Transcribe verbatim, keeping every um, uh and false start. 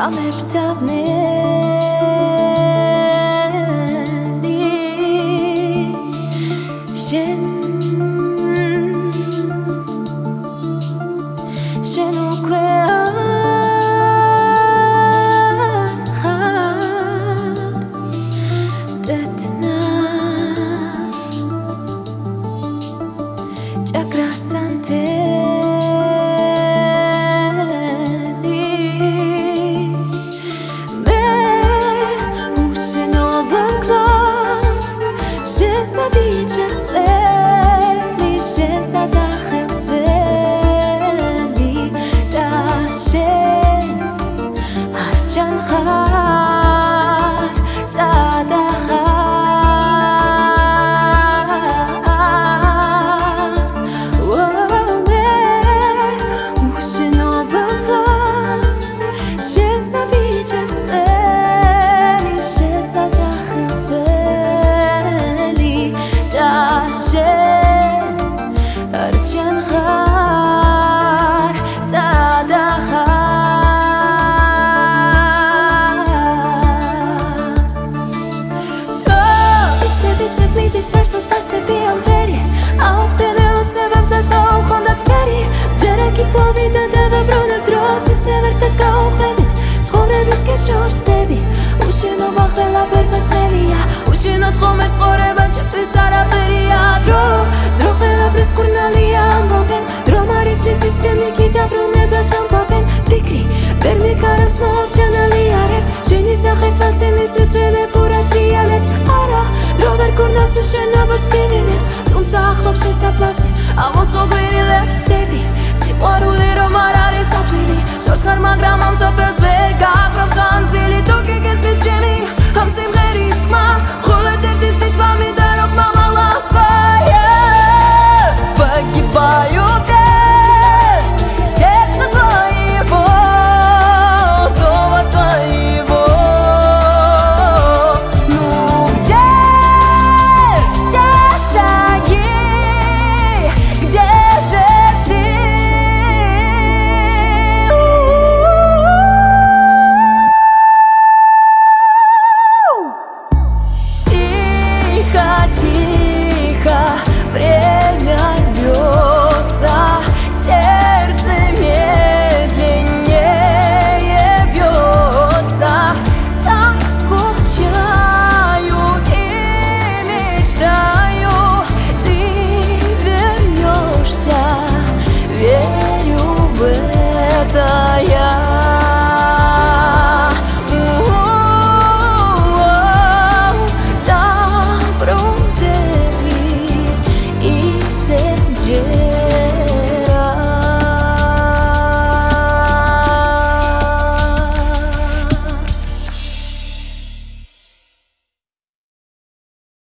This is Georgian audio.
გამებდაბნელი შენ შენ უკვე არ ხარ დათნა ჭაგრასანთელი მე უშენობა მკლავს შენს ნაბიჯებს ველი შენს აძახელს ველი და შენ არ ჩანხარ სადა შორსდები უშენობა ხელა ბერძაცნელია უშენოდ ხომეს ყორება ჩემთვის არაფერია დრო დრო ხელაფრის კურნალია ამბობენ დრო მარის სისტემი კიდაბრუნებას ამბობენ ფიქრი ვერ მიკარავს მოჩანალი არებს შენი სახე თვალწინის ძველებურად ტრიალებს არა დრო ვერ კურნავს უშენობას ტკივილებს თუმცა ახლობს შესაფლავზე ამოსულ გვირილებს დები სიყვარული რომ არ არის ათვილი შორს ხარ მაგრამ ამ სოფელს ვერ გაგრავს ანძილი თუ კი გესმის ჩემი ამ სიმღერის ხმა მხოლოდ ერთი სიტყვა მინდა